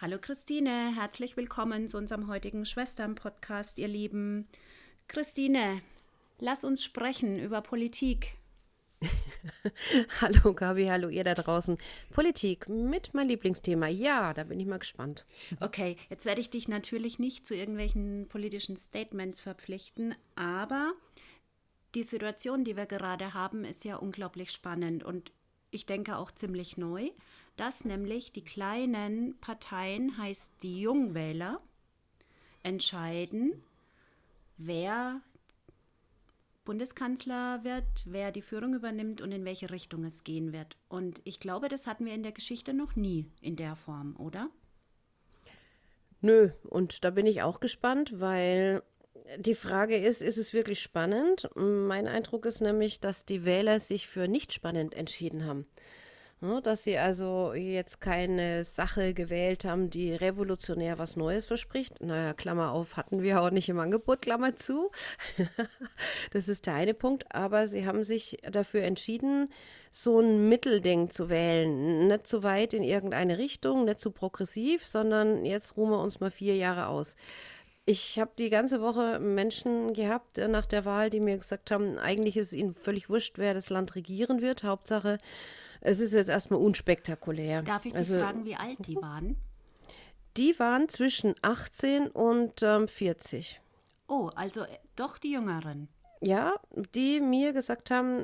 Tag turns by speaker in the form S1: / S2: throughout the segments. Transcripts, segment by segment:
S1: Hallo Christine, herzlich willkommen zu unserem heutigen Schwestern-Podcast, ihr Lieben. Christine, lass uns sprechen über Politik.
S2: Hallo Gabi, hallo ihr da draußen. Politik mit mein Lieblingsthema. Ja, da bin ich mal gespannt.
S1: Okay, jetzt werde ich dich natürlich nicht zu irgendwelchen politischen Statements verpflichten, aber die Situation, die wir gerade haben, ist ja unglaublich spannend und ich denke auch ziemlich neu, dass nämlich die kleinen Parteien, heißt die Jungwähler, entscheiden, wer Bundeskanzler wird, wer die Führung übernimmt und in welche Richtung es gehen wird. Und ich glaube, das hatten wir in der Geschichte noch nie in der Form, oder?
S2: Nö, und da bin ich auch gespannt, weil die Frage ist es wirklich spannend? Mein Eindruck ist nämlich, dass die Wähler sich für nicht spannend entschieden haben. Ja, dass sie also jetzt keine Sache gewählt haben, die revolutionär was Neues verspricht. Naja, Klammer auf, hatten wir auch nicht im Angebot, Klammer zu. Das ist der eine Punkt. Aber sie haben sich dafür entschieden, so ein Mittelding zu wählen. Nicht zu weit in irgendeine Richtung, nicht zu progressiv, sondern jetzt ruhen wir uns mal 4 Jahre aus. Ich habe die ganze Woche Menschen gehabt nach der Wahl, die mir gesagt haben, eigentlich ist es ihnen völlig wurscht, wer das Land regieren wird. Hauptsache, es ist jetzt erstmal unspektakulär.
S1: Darf ich dich
S2: Also
S1: fragen, wie alt die waren?
S2: die waren zwischen 18 und 40.
S1: Oh, also doch die Jüngeren.
S2: Ja, die mir gesagt haben,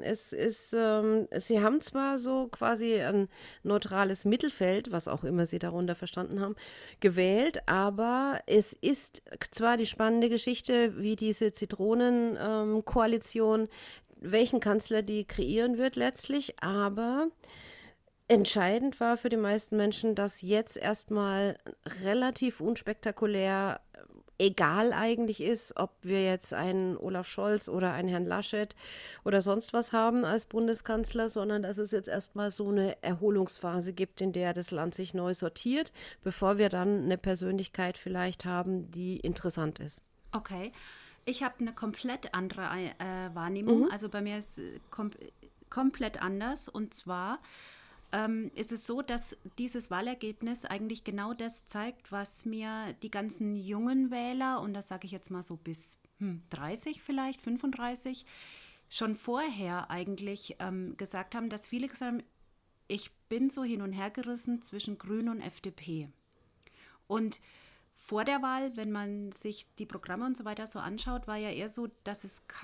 S2: sie haben zwar so quasi ein neutrales Mittelfeld, was auch immer sie darunter verstanden haben, gewählt, aber es ist zwar die spannende Geschichte, wie diese Zitronen-Koalition, welchen Kanzler die kreieren wird letztlich, aber entscheidend war für die meisten Menschen, dass jetzt erstmal relativ unspektakulär egal eigentlich ist, ob wir jetzt einen Olaf Scholz oder einen Herrn Laschet oder sonst was haben als Bundeskanzler, sondern dass es jetzt erstmal so eine Erholungsphase gibt, in der das Land sich neu sortiert, bevor wir dann eine Persönlichkeit vielleicht haben, die interessant ist.
S1: Okay, ich habe eine komplett andere Wahrnehmung. Also bei mir ist komplett anders. Und zwar ist es so, dass dieses Wahlergebnis eigentlich genau das zeigt, was mir die ganzen jungen Wähler, und das sage ich jetzt mal so bis 30 vielleicht, 35, schon vorher eigentlich gesagt haben, dass viele gesagt haben, ich bin so hin und her gerissen zwischen Grün und FDP. Und vor der Wahl, wenn man sich die Programme und so weiter so anschaut, war ja eher so, dass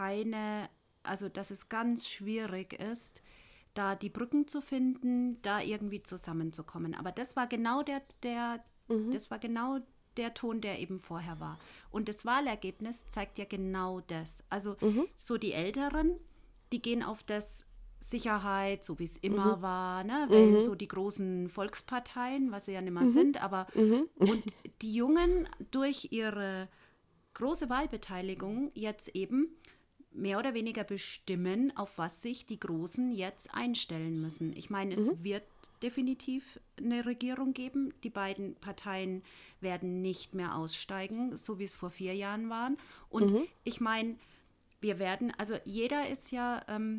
S1: dass es ganz schwierig ist, da die Brücken zu finden, da irgendwie zusammenzukommen. Aber das war genau das war genau der Ton, der eben vorher war. Und das Wahlergebnis zeigt ja genau das. Also so die Älteren, die gehen auf das Sicherheit, so wie es immer war, ne? Wählen so die großen Volksparteien, was sie ja nicht mehr sind, aber und die Jungen durch ihre große Wahlbeteiligung jetzt eben mehr oder weniger bestimmen, auf was sich die Großen jetzt einstellen müssen. Ich meine, es wird definitiv eine Regierung geben. Die beiden Parteien werden nicht mehr aussteigen, so wie es vor 4 Jahren waren. Und ich meine, also jeder ist ja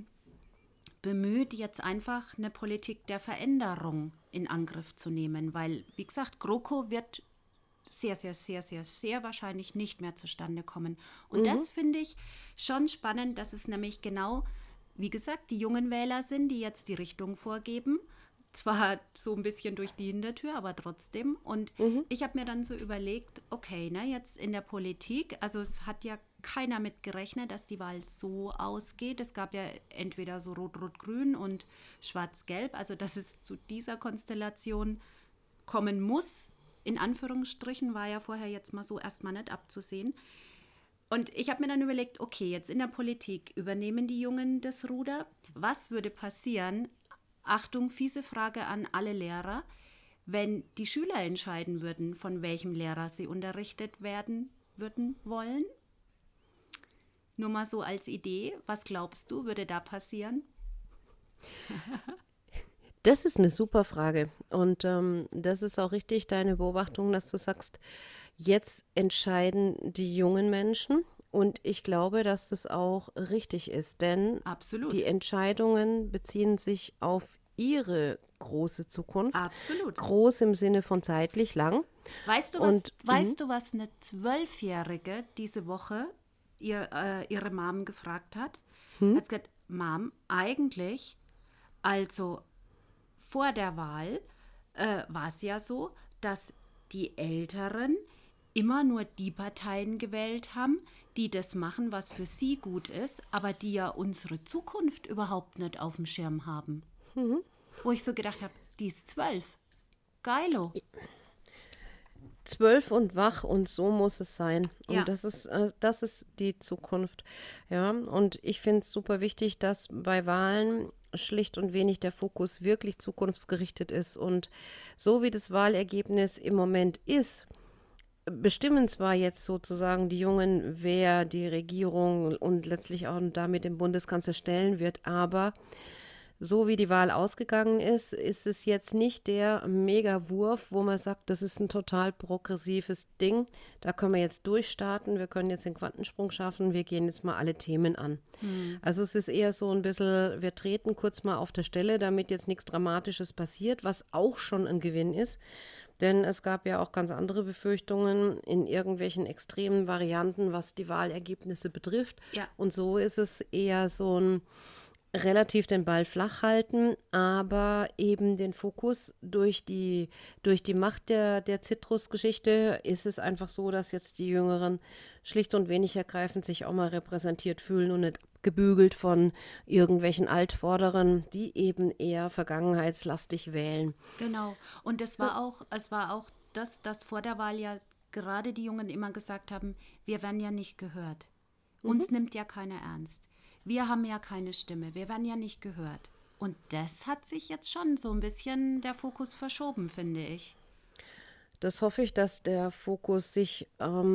S1: bemüht, jetzt einfach eine Politik der Veränderung in Angriff zu nehmen, weil, wie gesagt, GroKo wird sehr, sehr, sehr, sehr, sehr wahrscheinlich nicht mehr zustande kommen. Und das finde ich schon spannend, dass es nämlich genau, wie gesagt, die jungen Wähler sind, die jetzt die Richtung vorgeben. Zwar so ein bisschen durch die Hintertür, aber trotzdem. Und ich habe mir dann so überlegt, okay, ne, jetzt in der Politik, also es hat ja keiner mit gerechnet, dass die Wahl so ausgeht. Es gab ja entweder so Rot-Rot-Grün und Schwarz-Gelb, also dass es zu dieser Konstellation kommen muss, in Anführungsstrichen, war ja vorher jetzt mal so erstmal nicht abzusehen. Und ich habe mir dann überlegt, okay, jetzt in der Politik übernehmen die Jungen das Ruder. Was würde passieren? Achtung, fiese Frage an alle Lehrer. Wenn die Schüler entscheiden würden, von welchem Lehrer sie unterrichtet werden würden wollen? Nur mal so als Idee, was glaubst du, würde da passieren?
S2: Das ist eine super Frage. Und das ist auch richtig, deine Beobachtung, dass du sagst, jetzt entscheiden die jungen Menschen. Und ich glaube, dass das auch richtig ist, denn die
S1: Absolut.
S2: Entscheidungen beziehen sich auf ihre große Zukunft.
S1: Absolut.
S2: Groß im Sinne von zeitlich lang.
S1: Weißt du, was eine 12-Jährige diese Woche ihre Mom gefragt hat? Hat gesagt, Mom, eigentlich, also vor der Wahl war es ja so, dass die Älteren immer nur die Parteien gewählt haben, die das machen, was für sie gut ist, aber die ja unsere Zukunft überhaupt nicht auf dem Schirm haben. Wo ich so gedacht habe, die ist 12. Geilo.
S2: 12 und wach und so muss es sein. Und
S1: Ja.
S2: das ist die Zukunft. Ja, und ich finde es super wichtig, dass bei Wahlen schlicht und wenig der Fokus wirklich zukunftsgerichtet ist. Und so wie das Wahlergebnis im Moment ist, bestimmen zwar jetzt sozusagen die Jungen, wer die Regierung und letztlich auch damit den Bundeskanzler stellen wird, aber so wie die Wahl ausgegangen ist, ist es jetzt nicht der Megawurf, wo man sagt, das ist ein total progressives Ding. Da können wir jetzt durchstarten, wir können jetzt den Quantensprung schaffen, wir gehen jetzt mal alle Themen an. Also es ist eher so ein bisschen, wir treten kurz mal auf der Stelle, damit jetzt nichts Dramatisches passiert, was auch schon ein Gewinn ist. Denn es gab ja auch ganz andere Befürchtungen in irgendwelchen extremen Varianten, was die Wahlergebnisse betrifft.
S1: Ja.
S2: Und so ist es eher so ein relativ den Ball flach halten, aber eben den Fokus durch die Macht der Citrus-Geschichte ist es einfach so, dass jetzt die Jüngeren schlicht und wenig ergreifend sich auch mal repräsentiert fühlen und nicht gebügelt von irgendwelchen Altvorderen, die eben eher vergangenheitslastig wählen.
S1: Genau. Und es war auch das, dass vor der Wahl ja gerade die Jungen immer gesagt haben, wir werden ja nicht gehört. Uns nimmt ja keiner ernst. Wir haben ja keine Stimme, wir werden ja nicht gehört. Und das hat sich jetzt schon so ein bisschen der Fokus verschoben, finde ich.
S2: Das hoffe ich, dass der Fokus sich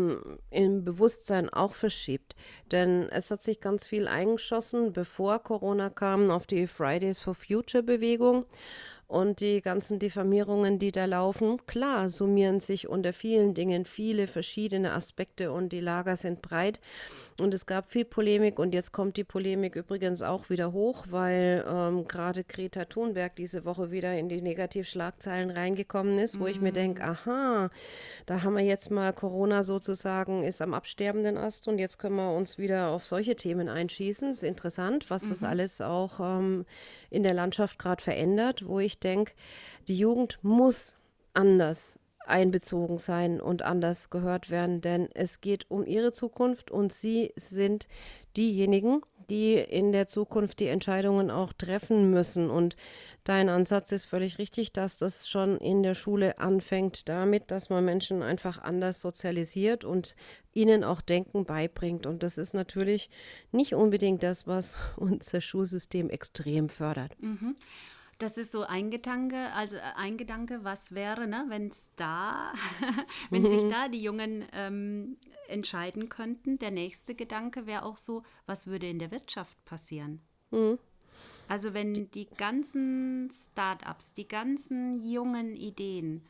S2: im Bewusstsein auch verschiebt. Denn es hat sich ganz viel eingeschossen, bevor Corona kam, auf die Fridays for Future Bewegung. Und die ganzen Diffamierungen, die da laufen, klar, summieren sich unter vielen Dingen viele verschiedene Aspekte und die Lager sind breit. Und es gab viel Polemik und jetzt kommt die Polemik übrigens auch wieder hoch, weil gerade Greta Thunberg diese Woche wieder in die Negativschlagzeilen reingekommen ist, wo ich mir denke, aha, da haben wir jetzt mal Corona sozusagen, ist am absterbenden Ast und jetzt können wir uns wieder auf solche Themen einschießen. Ist interessant, was das alles auch in der Landschaft gerade verändert, wo ich denke, die Jugend muss anders einbezogen sein und anders gehört werden, denn es geht um ihre Zukunft und sie sind diejenigen, die in der Zukunft die Entscheidungen auch treffen müssen. Und dein Ansatz ist völlig richtig, dass das schon in der Schule anfängt damit, dass man Menschen einfach anders sozialisiert und ihnen auch Denken beibringt. Und das ist natürlich nicht unbedingt das, was unser Schulsystem extrem fördert.
S1: Das ist so ein Gedanke, was wäre, ne, wenn sich da die Jungen entscheiden könnten. Der nächste Gedanke wäre auch so, was würde in der Wirtschaft passieren? Also wenn die ganzen Start-ups, die ganzen jungen Ideen,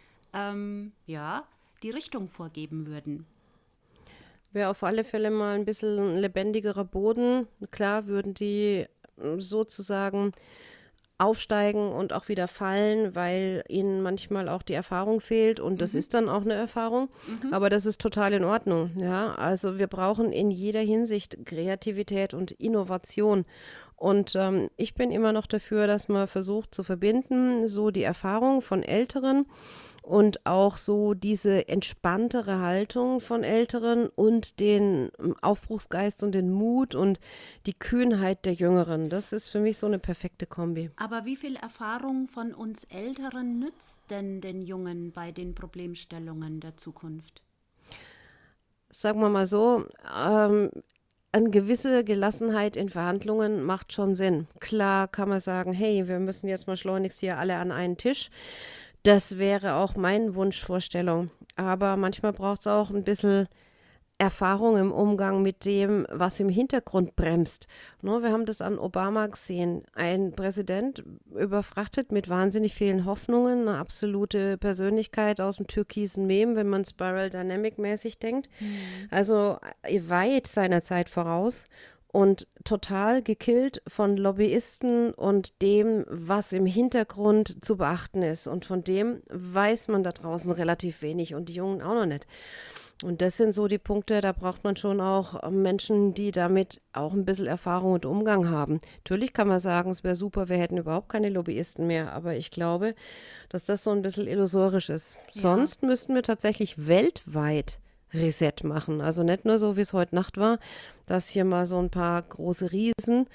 S1: die Richtung vorgeben würden.
S2: Wäre auf alle Fälle mal ein bisschen lebendigerer Boden. Klar würden die sozusagen aufsteigen und auch wieder fallen, weil ihnen manchmal auch die Erfahrung fehlt und das ist dann auch eine Erfahrung, aber das ist total in Ordnung, ja, also wir brauchen in jeder Hinsicht Kreativität und Innovation und ich bin immer noch dafür, dass man versucht zu verbinden, so die Erfahrung von Älteren und auch so diese entspanntere Haltung von Älteren und den Aufbruchsgeist und den Mut und die Kühnheit der Jüngeren. Das ist für mich so eine perfekte Kombi.
S1: Aber wie viel Erfahrung von uns Älteren nützt denn den Jungen bei den Problemstellungen der Zukunft?
S2: Sagen wir mal so, eine gewisse Gelassenheit in Verhandlungen macht schon Sinn. Klar kann man sagen, hey, wir müssen jetzt mal schleunigst hier alle an einen Tisch. Das wäre auch meine Wunschvorstellung. Aber manchmal braucht es auch ein bisschen Erfahrung im Umgang mit dem, was im Hintergrund bremst. Ne, wir haben das an Obama gesehen. Ein Präsident überfrachtet mit wahnsinnig vielen Hoffnungen, eine absolute Persönlichkeit aus dem türkisen Mem, wenn man Spiral Dynamic mäßig denkt. Also weit seiner Zeit voraus. und total gekillt von Lobbyisten und dem, was im Hintergrund zu beachten ist. Und von dem weiß man da draußen relativ wenig und die Jungen auch noch nicht. Und das sind so die Punkte, da braucht man schon auch Menschen, die damit auch ein bisschen Erfahrung und Umgang haben. Natürlich kann man sagen, es wäre super, wir hätten überhaupt keine Lobbyisten mehr, aber ich glaube, dass das so ein bisschen illusorisch ist.
S1: Ja.
S2: Sonst müssten wir tatsächlich weltweit Reset machen. Also nicht nur so, wie es heute Nacht war, dass hier mal so ein paar große Riesen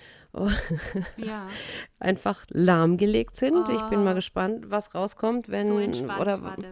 S1: Ja.
S2: einfach lahmgelegt sind. Ich bin mal
S1: Oh,
S2: gespannt, was rauskommt,
S1: so
S2: wenn
S1: entspannt
S2: oder
S1: war das.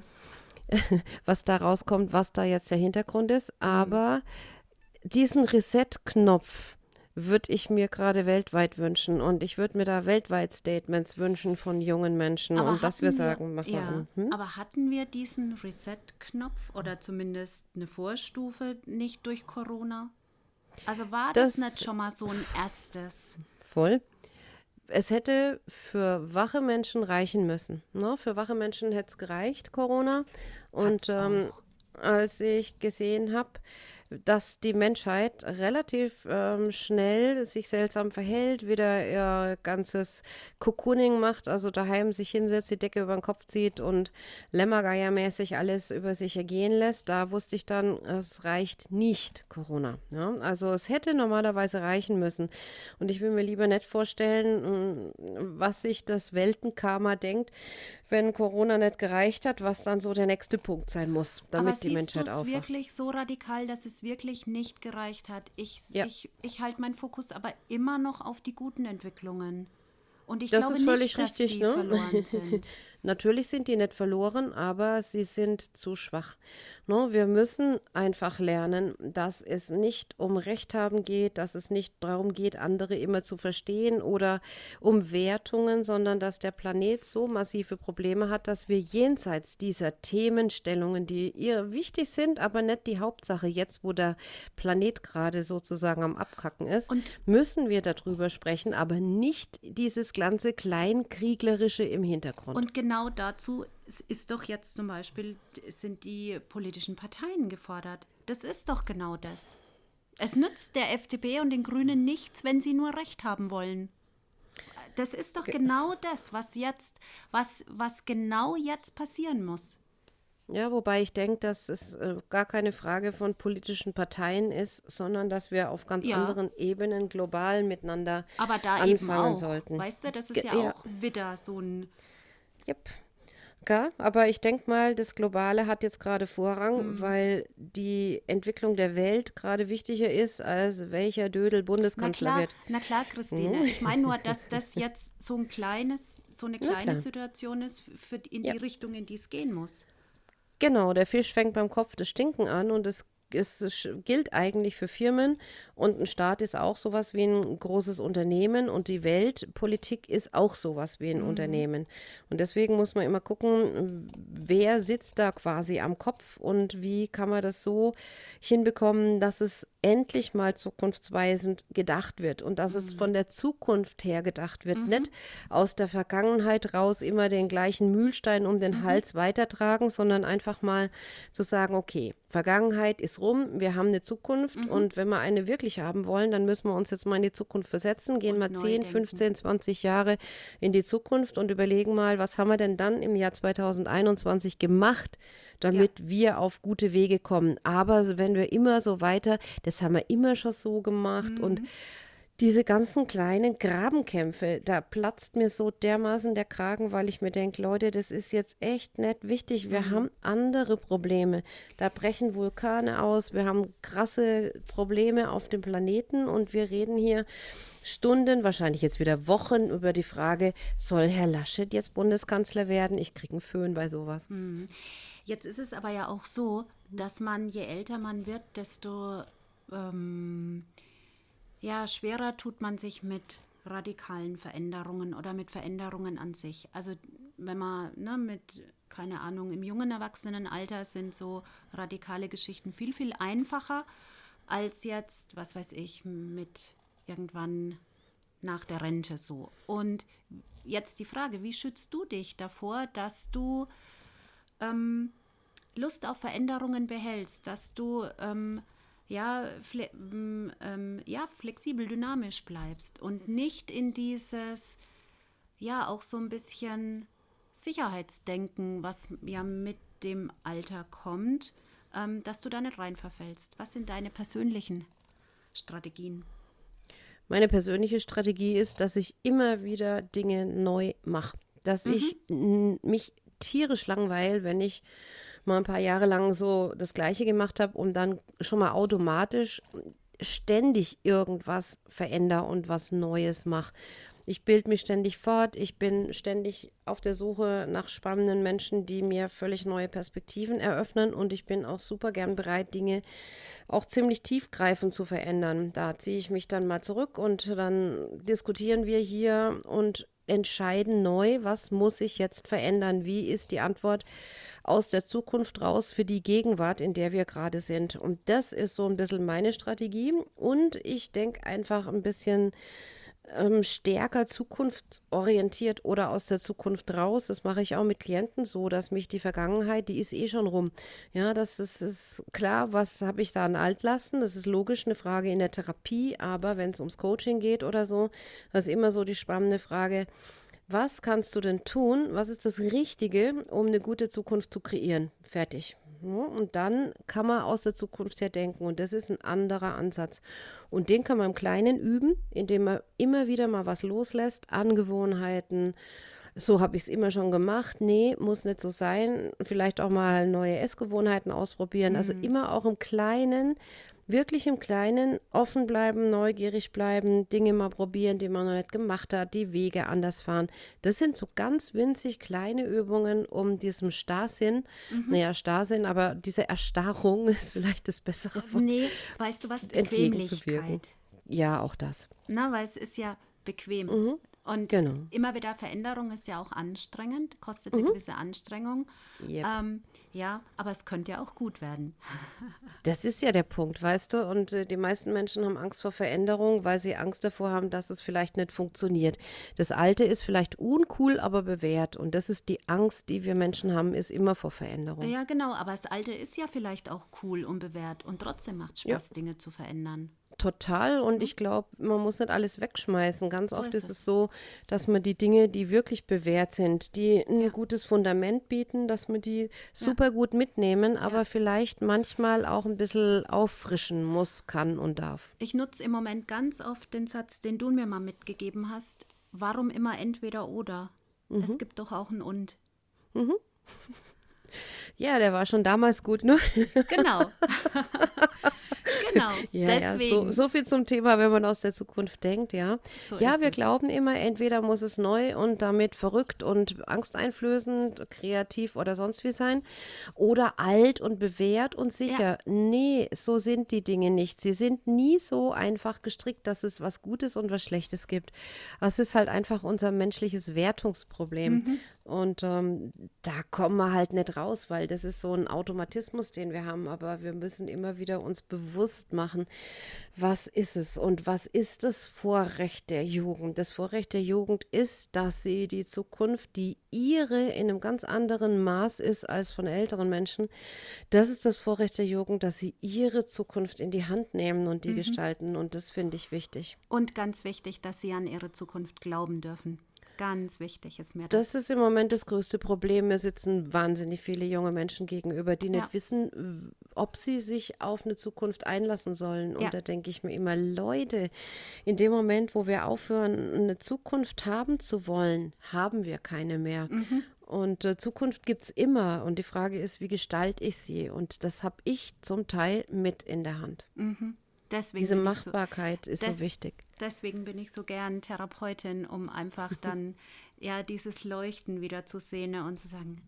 S2: was da rauskommt, was da jetzt der Hintergrund ist. Aber diesen Reset-Knopf würde ich mir gerade weltweit wünschen und ich würde mir da weltweit Statements wünschen von jungen Menschen
S1: Aber
S2: und dass wir
S1: hatten wir,
S2: sagen, mach mal
S1: ja,
S2: um. Hm?
S1: aber hatten wir diesen Reset-Knopf oder zumindest eine Vorstufe nicht durch Corona? Also war das nicht
S2: Das
S1: schon mal so ein erstes?
S2: voll. Es hätte für wache Menschen reichen müssen. Ne? Für wache Menschen hätte es gereicht, Corona. Und
S1: Hat's auch.
S2: als ich gesehen habe, dass die Menschheit relativ schnell sich seltsam verhält, wieder ihr ganzes Cocooning macht, also daheim sich hinsetzt, die Decke über den Kopf zieht und lämmergeiermäßig alles über sich ergehen lässt, da wusste ich dann, es reicht nicht Corona. Ja? Also es hätte normalerweise reichen müssen. Und ich will mir lieber nicht vorstellen, was sich das Weltenkarma denkt, wenn Corona nicht gereicht hat, was dann so der nächste Punkt sein muss,
S1: Aber
S2: damit die
S1: siehst du
S2: Menschheit
S1: es
S2: aufwacht.
S1: wirklich so radikal, dass es wirklich nicht gereicht hat?
S2: Ja,
S1: Ich halte meinen Fokus aber immer noch auf die guten Entwicklungen. Und ich
S2: das
S1: glaube
S2: ist völlig
S1: nicht, dass
S2: richtig,
S1: die
S2: ne?
S1: verloren sind.
S2: Natürlich sind die nicht verloren, aber sie sind zu schwach. Ne? Wir müssen einfach lernen, dass es nicht um Recht haben geht, dass es nicht darum geht, andere immer zu verstehen oder um Wertungen, sondern dass der Planet so massive Probleme hat, dass wir jenseits dieser Themenstellungen, die ihr wichtig sind, aber nicht die Hauptsache, jetzt wo der Planet gerade sozusagen am Abkacken ist,
S1: Und
S2: müssen wir darüber sprechen, aber nicht dieses ganze Kleinkriegerische im Hintergrund.
S1: Und genau dazu ist doch jetzt zum Beispiel, sind die politischen Parteien gefordert. Das ist doch genau das. Es nützt der FDP und den Grünen nichts, wenn sie nur Recht haben wollen. Das ist doch genau das, was genau jetzt passieren muss.
S2: Ja, wobei ich denke, dass es gar keine Frage von politischen Parteien ist, sondern dass wir auf ganz
S1: Ja,
S2: anderen Ebenen global miteinander
S1: aber da eben
S2: anfangen
S1: auch.
S2: sollten.
S1: Weißt du, das ist ja
S2: Ja,
S1: auch wieder so ein,
S2: yep. Ja, aber ich denke mal, das Globale hat jetzt gerade Vorrang, weil die Entwicklung der Welt gerade wichtiger ist, als welcher Dödel Bundeskanzler wird.
S1: na klar, Christine. Ich meine nur, dass das jetzt so eine
S2: Na
S1: kleine
S2: klar.
S1: Situation ist in
S2: Ja.
S1: die Richtung, in die es gehen muss.
S2: Genau, der Fisch fängt beim Kopf das Stinken an und es gilt eigentlich für Firmen und ein Staat ist auch sowas wie ein großes Unternehmen und die Weltpolitik ist auch sowas wie ein Unternehmen. Und deswegen muss man immer gucken, wer sitzt da quasi am Kopf und wie kann man das so hinbekommen, dass es endlich mal zukunftsweisend gedacht wird und dass es von der Zukunft her gedacht wird, nicht aus der Vergangenheit raus immer den gleichen Mühlstein um den Hals weitertragen, sondern einfach mal zu sagen, okay, Vergangenheit ist rum, wir haben eine Zukunft und wenn wir eine wirklich haben wollen, dann müssen wir uns jetzt mal in die Zukunft versetzen, gehen
S1: Und
S2: wir
S1: neu
S2: 10,
S1: denken.
S2: 15, 20 Jahre in die Zukunft und überlegen mal, was haben wir denn dann im Jahr 2021 gemacht, damit wir auf gute Wege kommen. Aber wenn wir immer so weiter, das haben wir immer schon so gemacht und diese ganzen kleinen Grabenkämpfe, da platzt mir so dermaßen der Kragen, weil ich mir denke, Leute, das ist jetzt echt nicht wichtig. Wir haben andere Probleme. Da brechen Vulkane aus, wir haben krasse Probleme auf dem Planeten und wir reden hier Stunden, wahrscheinlich jetzt wieder Wochen über die Frage, soll Herr Laschet jetzt Bundeskanzler werden? Ich kriege einen Föhn bei sowas.
S1: Jetzt ist es aber ja auch so, dass man, je älter man wird, desto ja, schwerer tut man sich mit radikalen Veränderungen oder mit Veränderungen an sich. Also wenn man mit, keine Ahnung, im jungen Erwachsenenalter sind so radikale Geschichten viel, viel einfacher als jetzt, was weiß ich, mit irgendwann nach der Rente so. Und jetzt die Frage, wie schützt du dich davor, dass du Lust auf Veränderungen behältst, dass du flexibel, dynamisch bleibst und nicht in dieses, ja, auch so ein bisschen Sicherheitsdenken, was ja mit dem Alter kommt, dass du da nicht rein verfällst. Was sind deine persönlichen Strategien?
S2: Meine persönliche Strategie ist, dass ich immer wieder Dinge neu mache. Dass ich mich tierisch langweile, wenn ich mal ein paar Jahre lang so das Gleiche gemacht habe und dann schon mal automatisch ständig irgendwas verändere und was Neues mache. Ich bilde mich ständig fort, ich bin ständig auf der Suche nach spannenden Menschen, die mir völlig neue Perspektiven eröffnen und ich bin auch super gern bereit, Dinge auch ziemlich tiefgreifend zu verändern. Da ziehe ich mich dann mal zurück und dann diskutieren wir hier und entscheiden neu, was muss ich jetzt verändern, wie ist die Antwort aus der Zukunft raus für die Gegenwart, in der wir gerade sind. Und das ist so ein bisschen meine Strategie und ich denke einfach ein bisschen stärker zukunftsorientiert oder aus der Zukunft raus. Das mache ich auch mit Klienten so, dass mich die Vergangenheit, die ist eh schon rum. Ja, das ist klar, was habe ich da an Altlasten? Das ist logisch eine Frage in der Therapie, aber wenn es ums Coaching geht oder so, das ist immer so die spannende Frage, was kannst du denn tun? Was ist das Richtige, um eine gute Zukunft zu kreieren? Fertig. Ja, und dann kann man aus der Zukunft her denken und das ist ein anderer Ansatz. Und den kann man im Kleinen üben, indem man immer wieder mal was loslässt, Angewohnheiten. So habe ich es immer schon gemacht. Nee, muss nicht so sein. Vielleicht auch mal neue Essgewohnheiten ausprobieren. Also immer auch im Kleinen, wirklich im Kleinen offen bleiben, neugierig bleiben, Dinge mal probieren, die man noch nicht gemacht hat, die Wege anders fahren. Das sind so ganz winzig kleine Übungen, um diesem Starrsinn, Starrsinn, aber diese Erstarrung ist vielleicht das bessere Wort.
S1: Nee, weißt du was?
S2: Entgegenzuwirken.
S1: Bequemlichkeit.
S2: Ja, auch das.
S1: Na, weil es ist ja bequem. Und
S2: Genau.
S1: immer wieder Veränderung ist ja auch anstrengend, kostet eine gewisse Anstrengung.
S2: Yep.
S1: Ja, aber es könnte ja auch gut werden.
S2: Das ist ja der Punkt, weißt du? Und die meisten Menschen haben Angst vor Veränderung, weil sie Angst davor haben, dass es vielleicht nicht funktioniert. Das Alte ist vielleicht uncool, aber bewährt. Und das ist die Angst, die wir Menschen haben, ist immer vor Veränderung.
S1: Ja, genau, aber das Alte ist ja vielleicht auch cool und bewährt und trotzdem macht es Spaß, Dinge zu verändern.
S2: Total und ich glaube, man muss nicht alles wegschmeißen. Ganz
S1: So
S2: oft
S1: ist
S2: ist es so, dass man die Dinge, die wirklich bewährt sind, die ein gutes Fundament bieten, dass man die super gut mitnehmen, aber vielleicht manchmal auch ein bisschen auffrischen muss, kann und darf.
S1: Ich nutze im Moment ganz oft den Satz, den du mir mal mitgegeben hast. Warum immer entweder oder? Es gibt doch auch ein Und.
S2: Ja, der war schon damals gut, ne?
S1: Genau. Genau.
S2: Deswegen. So viel zum Thema, wenn man aus der Zukunft denkt, ja.
S1: So
S2: Ja,
S1: ist
S2: wir
S1: es.
S2: glauben immer, entweder muss es neu und damit verrückt und angsteinflößend, kreativ oder sonst wie sein, oder alt und bewährt und sicher. Nee, so sind die Dinge nicht. Sie sind nie so einfach gestrickt, dass es was Gutes und was Schlechtes gibt. Es ist halt einfach unser menschliches Wertungsproblem. Und da kommen wir halt nicht raus, weil das ist so ein Automatismus, den wir haben. Aber wir müssen immer wieder uns bewusst machen, was ist es und was ist das Vorrecht der Jugend? Das Vorrecht der Jugend ist, dass sie die Zukunft, die ihre in einem ganz anderen Maß ist als von älteren Menschen, das ist das Vorrecht der Jugend, dass sie ihre Zukunft in die Hand nehmen und die gestalten. Und das finde ich wichtig.
S1: Und ganz wichtig, dass sie an ihre Zukunft glauben dürfen. Ganz wichtig ist mir das.
S2: Das ist im Moment das größte Problem. Mir sitzen wahnsinnig viele junge Menschen gegenüber, die nicht wissen, ob sie sich auf eine Zukunft einlassen sollen. Und da denke ich mir immer, Leute, in dem Moment, wo wir aufhören, eine Zukunft haben zu wollen, haben wir keine mehr. Und Zukunft gibt es immer. Und die Frage ist, wie gestalte ich sie? Und das habe ich zum Teil mit in der Hand.
S1: Deswegen
S2: Diese
S1: bin ich
S2: Machbarkeit ist so wichtig.
S1: Deswegen bin ich so gern Therapeutin, um einfach dann dieses Leuchten wieder zu sehen und zu sagen,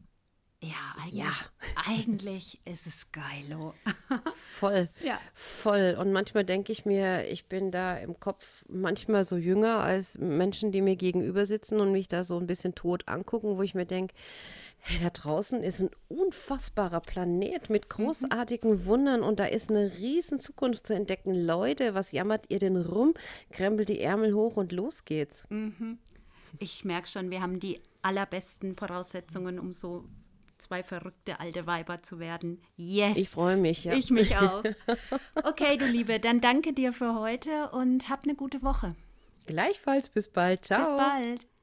S1: eigentlich ist es geilo.
S2: Voll, voll. Und manchmal denke ich mir, ich bin da im Kopf manchmal so jünger als Menschen, die mir gegenüber sitzen und mich da so ein bisschen tot angucken, wo ich mir denke, hey, da draußen ist ein unfassbarer Planet mit großartigen Wundern und da ist eine riesen Zukunft zu entdecken. Leute, was jammert ihr denn rum? Krempelt die Ärmel hoch und los geht's.
S1: Ich merke schon, wir haben die allerbesten Voraussetzungen, um so 2 verrückte alte Weiber zu werden. Yes!
S2: Ich freue mich, ja.
S1: Ich mich auch. Okay, du Liebe, dann danke dir für heute und hab eine gute Woche.
S2: Gleichfalls, bis bald. Ciao.
S1: Bis bald.